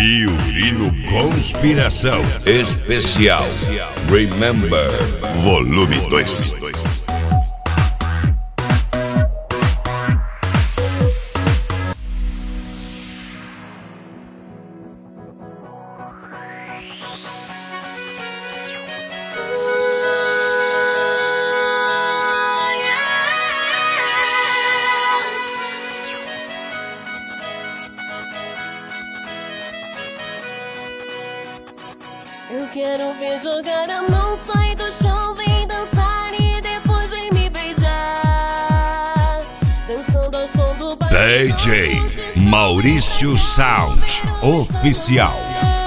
Violino Conspiração Especial Remember Volume 2. Eu quero ver jogar a mão, sai do chão, vem dançar e depois vem me beijar. Dançando ao som do DJ Maurício Sound Oficial.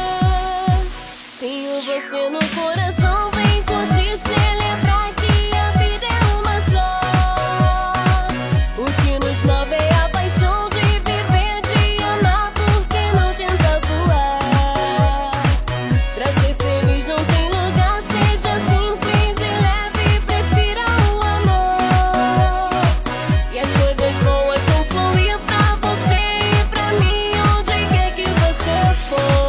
Tenho você no coração, vem curtir, celebrar que a vida é uma só. O que nos move é a paixão de viver, de amar, porque não tenta voar. Pra ser feliz não tem lugar, seja simples e leve, prefira o amor. E as coisas boas vão fluir pra você e pra mim, onde quer que você for.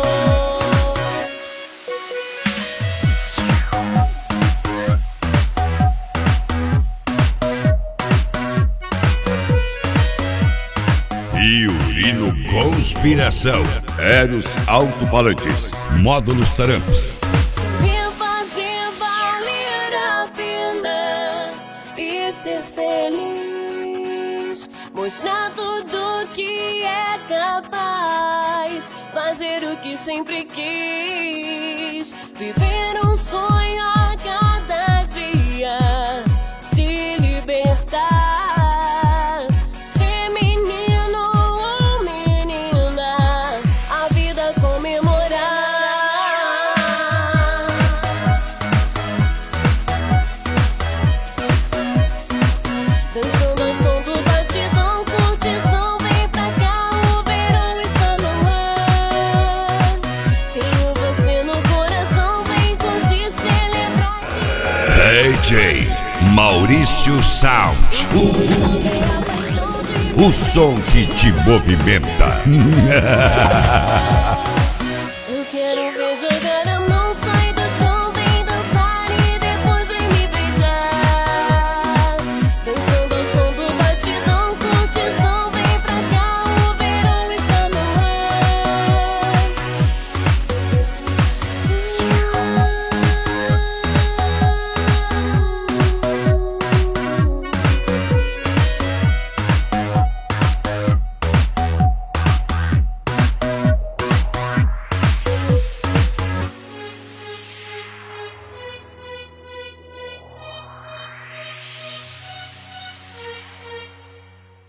Violino Conspiração. Eros Alto-Falantes. Módulos Taramps. Me fazer valer a pena e ser feliz, mostrar tudo que é capaz, fazer o que sempre quis, viver um sonho a cada dia, se libertar, ser menino ou menina, a vida comemorar. Dançando ao som do batidão, curtição, vem pra cá, o verão está no ar. Tenho você no coração, vem curtir, celebrar. DJ Maurício Sound. O som que te movimenta.